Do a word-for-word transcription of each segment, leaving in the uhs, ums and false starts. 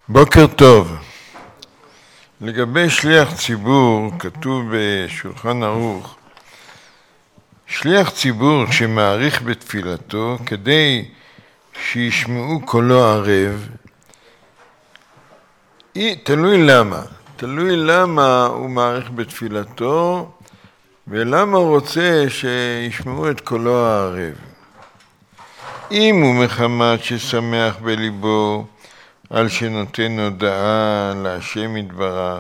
בוקר טוב. לגבי שליח ציבור, כתוב בשולחן ערוך, שליח ציבור שמעריך בתפילתו כדי שישמעו קולו ערב, תלוי למה. תלוי למה הוא מעריך בתפילתו ולמה הוא רוצה שישמעו את קולו הערב. אם הוא מחמת ששמח בליבו על שנותן הודעה להשם יתברך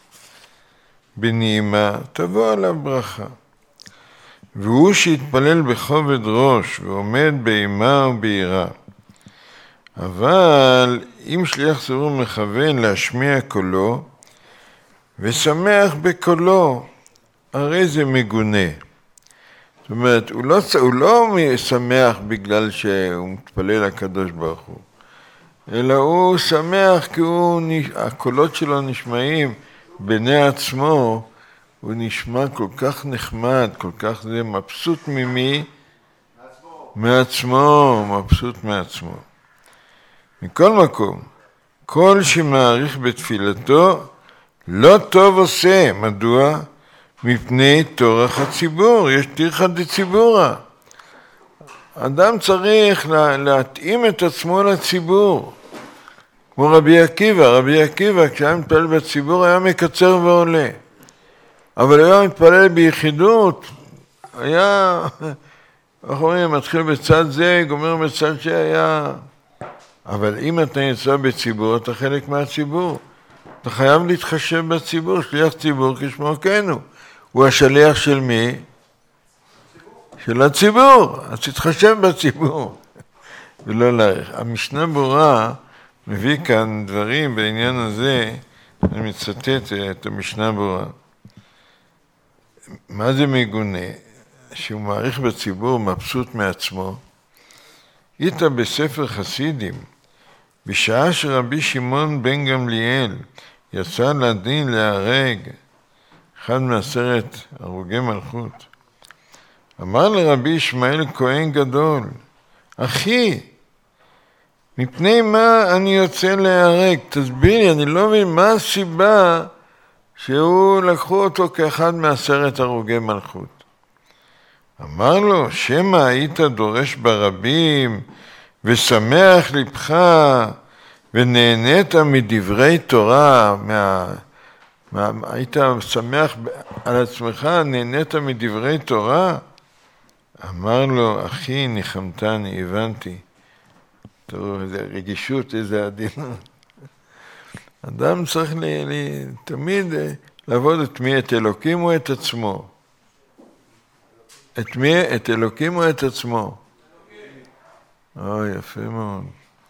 בנעימה, תבוא עליו ברכה. והוא שיתפלל בכובד ראש ועומד באימה וביראה. אבל אם שליח ציבור מכוון להשמיע קולו ושמח בקולו, הרי זה מגונה. זאת אומרת, הוא לא, הוא לא שמח בגלל שהוא מתפלל לקדוש ברוך הוא, אלא הוא שמח כי הוא, הקולות שלו נשמעים בני עצמו, הוא נשמע כל כך נחמד, כל כך זה מבסוט ממי? מעצמו. מעצמו, מבסוט מעצמו. מכל מקום, כל שמעריך בתפילתו לא טוב עושה. מדוע? מפני תורך הציבור, יש תירחא דציבורא. אדם צריך להתאים את עצמו לציבור. כמו רבי עקיבא, רבי עקיבא כשהיה מתפלל בציבור היה מקצר ועולה. אבל הוא היה מתפלל ביחידות, היה, איך אומרים, מתחיל בצד זה, גומר בצד שהיה. אבל אם אתה נמצא בציבור, אתה חלק מהציבור. אתה חייב להתחשב בציבור, שליח ציבור כשמו כן הוא. הוא השליח של מי? של הציבור. אז תתחשב בציבור. ולא להעריך. המשנה ברורה מביא כאן דברים בעניין הזה, אני מצטט את המשנה ברורה. מה זה מגונה? שהוא מעריך בציבור מבסוט מעצמו. איתה בספר חסידים, בשעה שרבי שמעון בן גמליאל יצא לדין להרג אחד מעשרת הרוגי מלכות, אמר לרבי ישמעאל כהן גדול, אחי, מפני מה אני יוצא להרג? תסביר לי, אני לא מבין מה הסיבה שהוא לקחו אותו כאחד מעשרת הרוגי מלכות. אמר לו, שמא היית דורש ברבים ושמח לבך ונהנית מדברי תורה, מה, מה, היית שמח על עצמך, נהנית מדברי תורה? אמר לו, אחי, ניחמתני, הבנתי. תראו, איזה רגישות, איזה עדינות. אדם צריך לי, לי, תמיד לעבוד את מי? את אלוקים או את עצמו? את מי? את אלוקים או את עצמו? או, יפה מאוד.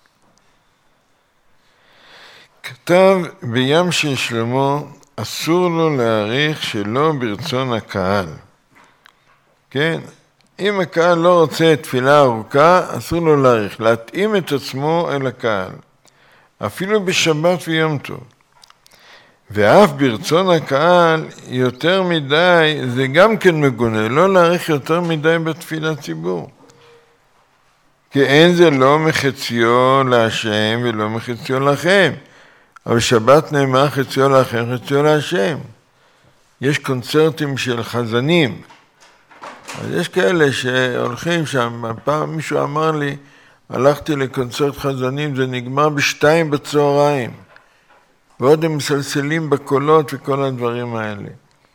כתב בים של שלמה, אסור לו להעריך שלא ברצון הקהל. כן? אם הקהל לא רוצה תפילה ארוכה, אסור לו להעריך, להתאים את עצמו אל הקהל. אפילו בשבת ויום טוב. ואף ברצון הקהל יותר מדי, זה גם כן מגונה, לא להעריך יותר מדי בתפילת ציבור. כי אין זה לא מחציו להשם ולא מחציו לכם. אבל שבת נאמר חציו לכם, חציו להשם. יש קונצרטים של חזנים. אז יש כאלה שהולכים שם, פעם מישהו אמר לי, הלכתי לקונצרט חזנים, זה נגמר בשתיים בצהריים. ועוד הם מסלסלים בקולות וכל הדברים האלה.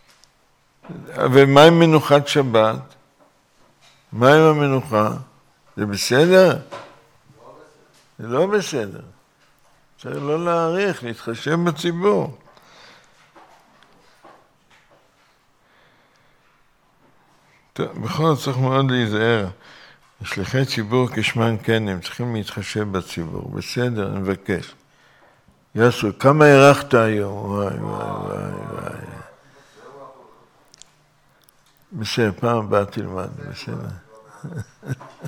ומה עם מנוחת שבת? מה עם המנוחה? זה בסדר? זה לא בסדר. צריך לא להעריך, להתחשב בציבור. טוב, בכל זאת צריך מאוד להיזהר. שליחי ציבור כשמן כן, הם צריכים להתחשב בציבור. בסדר, אני מבקש. יסו, כמה הערכת היום? וואי, וואי, וואי, וואי. בסדר, פעם הבאה תלמד, בסדר.